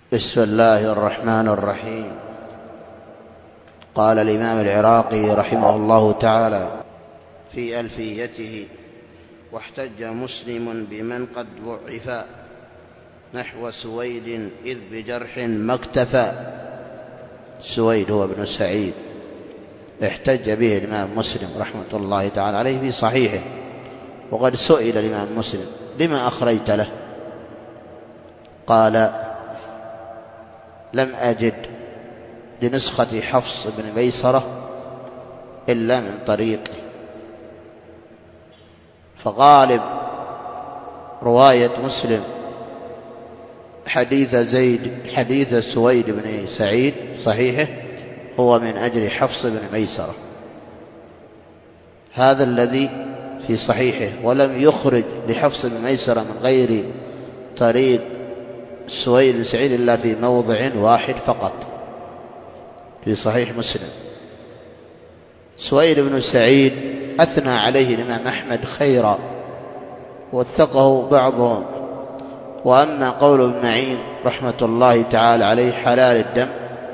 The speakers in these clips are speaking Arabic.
بسم الله الرحمن الرحيم. قال الإمام العراقي رحمه الله تعالى في ألفيته: واحتج مسلم بمن قد ضعفا نحو سويد إذ بجرح ما اكتفى. سويد هو ابن سعيد، احتج به الإمام مسلم رحمة الله تعالى عليه في صحيحه، وقد سئل الإمام مسلم: لما أخرجت له؟ قال: لم أجد لنسخة حفص بن ميسرة إلا من طريقه، فغالب رواية مسلم حديث سويد بن سعيد صحيحه هو من أجل حفص بن ميسرة، هذا الذي في صحيحه، ولم يخرج لحفص بن ميسرة من غير طريق سويد بن سعيد إلا في موضع واحد فقط في صحيح مسلم. سويد بن سعيد أثنى عليه الإمام أحمد خيرا وثقه بعضهم، وأما قول ابن معين رحمة الله تعالى عليه حلال الدم،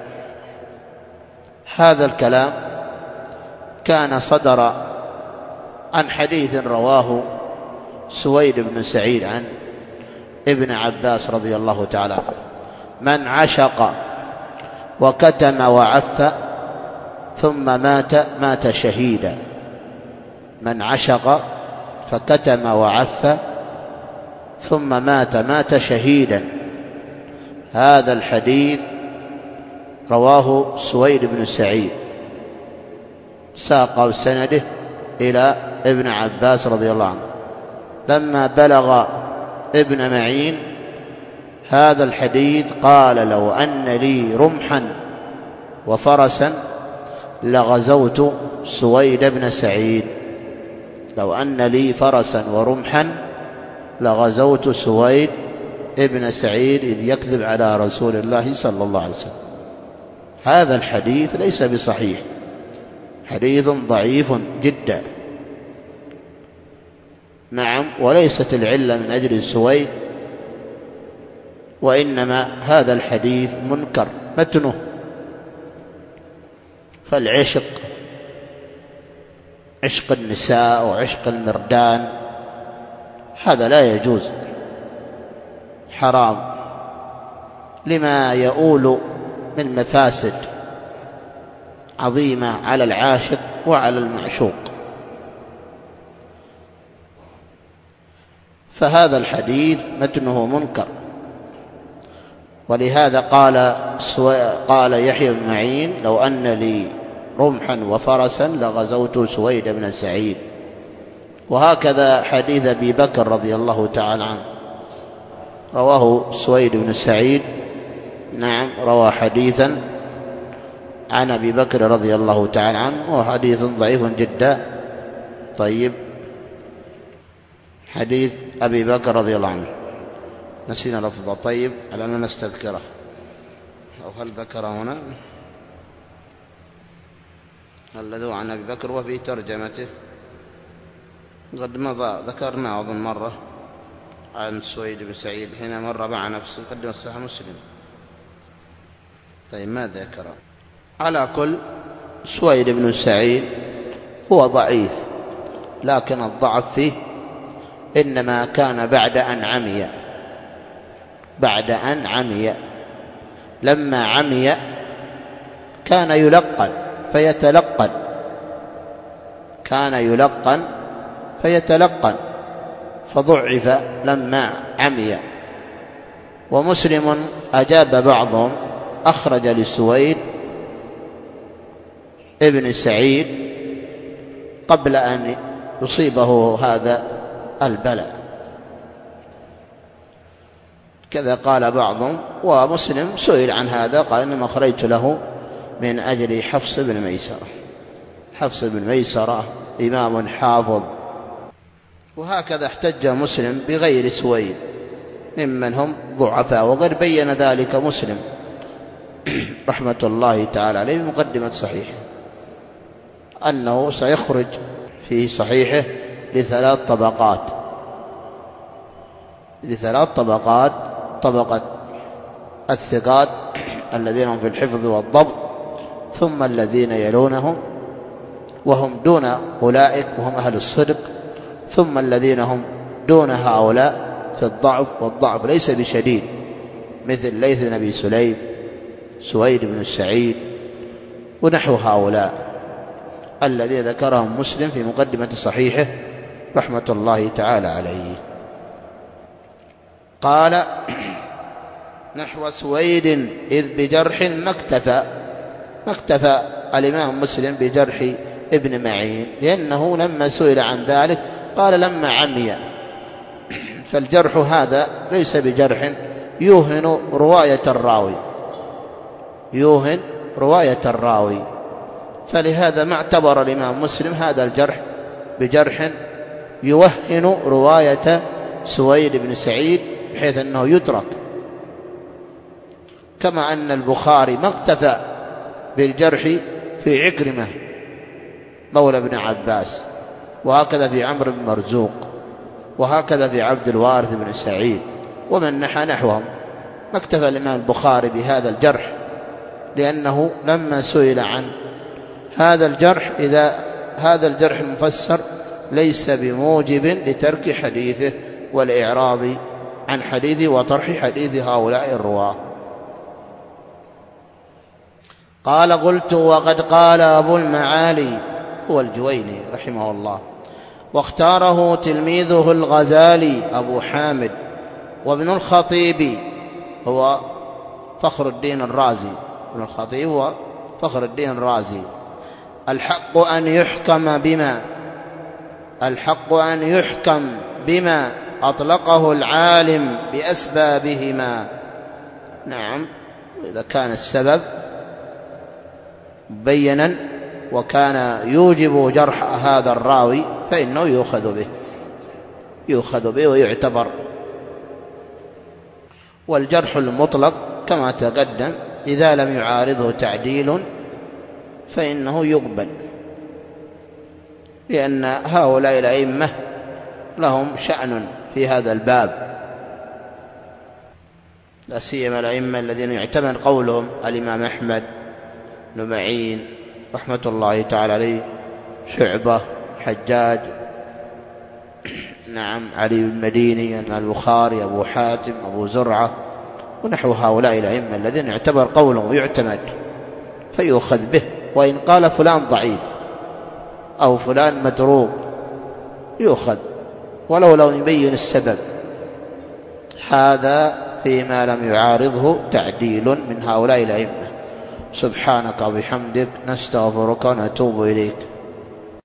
هذا الكلام كان صدر عن حديث رواه سويد بن سعيد عن ابن عباس رضي الله تعالى عنه: من عشق وكتم وعف ثم مات شهيدا. من عشق فكتم وعف ثم مات شهيدا. هذا الحديث رواه سويد بن سعيد، ساق سنده إلى ابن عباس رضي الله عنه. لما بلغ ابن معين هذا الحديث قال: لو أن لي رمحا وفرسا لغزوت سويد بن سعيد. لو أن لي فرسا ورمحا لغزوت سويد ابن سعيد إذ يكذب على رسول الله صلى الله عليه وسلم. هذا الحديث ليس بصحيح، حديث ضعيف جدا. نعم، وليست العلة من أجل سويد، وإنما هذا الحديث منكر متنه. فالعشق، عشق النساء وعشق المردان، هذا لا يجوز، حرام، لما يؤول من مفاسد عظيمة على العاشق وعلى المعشوق. فهذا الحديث متنه منكر. ولهذا قال يحيى بن معين: لو أن لي رمحا وفرسا لغزوت سويد بن سعيد. وهكذا حديث أبي بكر رضي الله تعالى عنه، رواه سويد بن سعيد. نعم، روى حديثا عن أبي بكر رضي الله تعالى عنه، وحديث ضعيف جدا. طيب، حديث أبي بكر رضي الله عنه نسينا لفظه، طيب علنا نستذكره، أو هل ذكر هنا؟ الذي عن أبي بكر وفي ترجمته قد مضى، ذكرنا أظن مرة عن سويد بن سعيد حين مر مع نفسه قدم الصحيح مسلم. طيب، ما ذكر؟ على كل، سويد بن سعيد هو ضعيف، لكن الضعف فيه إنما كان بعد أن عمي. لما عمي كان يلقن فضعف لما عمي. ومسلم أجاب بعضهم، أخرج لسويد ابن سعيد قبل أن يصيبه هذا البلاء، كذا قال بعضهم. ومسلم سئل عن هذا قال: إنما أخرجت له من أجل حفص بن ميسرة. حفص بن ميسرة إمام حافظ. وهكذا احتج مسلم بغير سويد ممن هم ضعفاء، وقد بين ذلك مسلم رحمة الله تعالى عليه بمقدمة صحيحه، أنه سيخرج في صحيحه لثلاث طبقات: طبقة الثقات الذين هم في الحفظ والضبط، ثم الذين يلونهم وهم دون أولئك وهم أهل الصدق، ثم الذين هم دون هؤلاء في الضعف، والضعف ليس بشديد، مثل ليث بن أبي سليم، سويد بن السعيد، ونحو هؤلاء الذي ذكرهم مسلم في مقدمة صحيحه رحمة الله تعالى عليه. قال نحو سويد إذ بجرح ما اكتفى الإمام مسلم بجرح ابن معين، لأنه لما سئل عن ذلك قال لما عمي، فالجرح هذا ليس بجرح يوهن رواية الراوي، فلهذا ما اعتبر الإمام مسلم هذا الجرح بجرح يوهن رواية سويد بن سعيد بحيث أنه يترك، كما أن البخاري ما اكتفى بالجرح في عكرمة مولى ابن عباس، وهكذا في عمرو بن مرزوق، وهكذا في عبد الوارث بن سعيد ومن نحى نحوهم. ما اكتفى الإمام البخاري بهذا الجرح، لأنه لما سئل عن هذا الجرح إذا هذا الجرح المفسر ليس بموجب لترك حديثه والإعراض عن حديثه وطرح حديث هؤلاء الرواة. قال قلت وقد قال أبو المعالي هو الجويني رحمه الله، واختاره تلميذه الغزالي أبو حامد، وابن الخطيب هو فخر الدين الرازي، ابن الخطيب هو فخر الدين الرازي. الحق أن يحكم بما أطلقه العالم بأسبابهما. نعم، إذا كان السبب مبينا وكان يوجب جرح هذا الراوي فإنه يؤخذ به ويعتبر. والجرح المطلق كما تقدم إذا لم يعارضه تعديل فإنه يقبل، لأن هؤلاء الأئمة لهم شأن في هذا الباب، لا سيما الأئمة الذين يعتمد قولهم، الإمام أحمد بن معين رحمة الله تعالى عليه، شعبة، حجاج، نعم، علي بن المديني، البخاري، أبو حاتم، أبو زرعة، ونحو هؤلاء الأئمة الذين يعتبر قولهم ويعتمد فيؤخذ به، وإن قال فلان ضعيف أو فلان متروك يؤخذ ولو لو يبين السبب. هذا فيما لم يعارضه تعديل من هؤلاء الأئمة. سبحانك وبحمدك، نستغفرك ونتوب إليك.